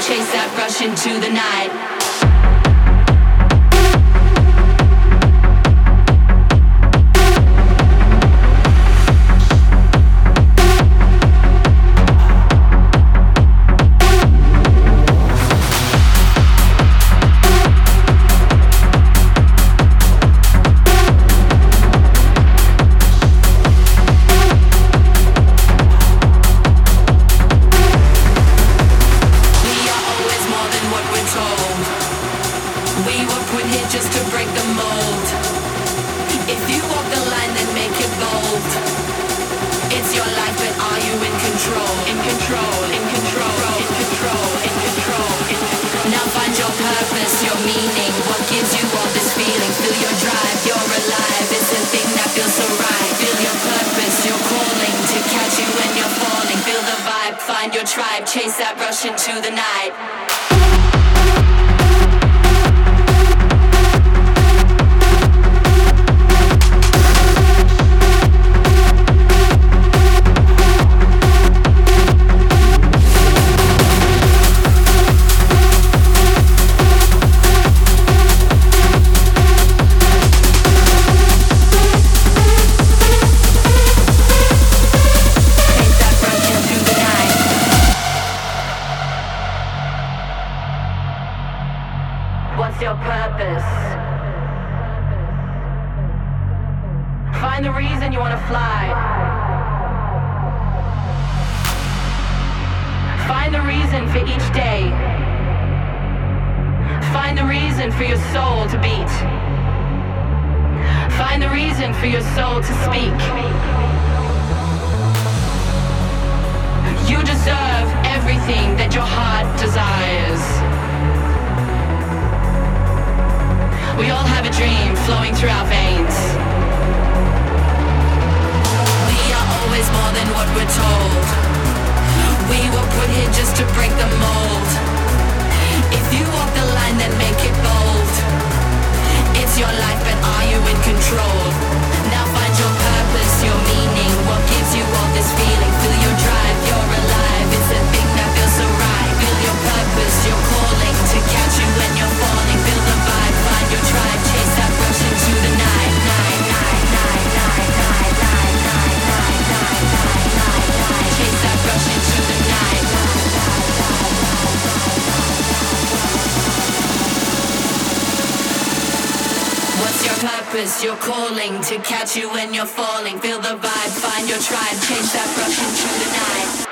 chase that rush into the night. Find your tribe, chase that rush into the night. What's your purpose? Find the reason you want to fly. Find the reason for each day. Find the reason for your soul to beat. Find the reason for your soul to speak. You deserve everything that your heart desires. We all have a dream flowing through our veins. We are always more than what we're told. We were put here just to break the mold. If you walk the line, then make it bold. It's your life, but are you in control? Now find your purpose, your meaning. What gives you all this feeling? Feel your drive, you're alive. It's the thing that feels so right. Feel your purpose, your calling to catch you when you're falling. Feel the vibe, find your tribe, chase that rush into the night. Night, night, night, night, night, night, night, night, night, night, night. Chase that rush into the night. What's your purpose, your calling to catch you when you're falling? Feel the vibe, find your tribe, chase that rush into the night.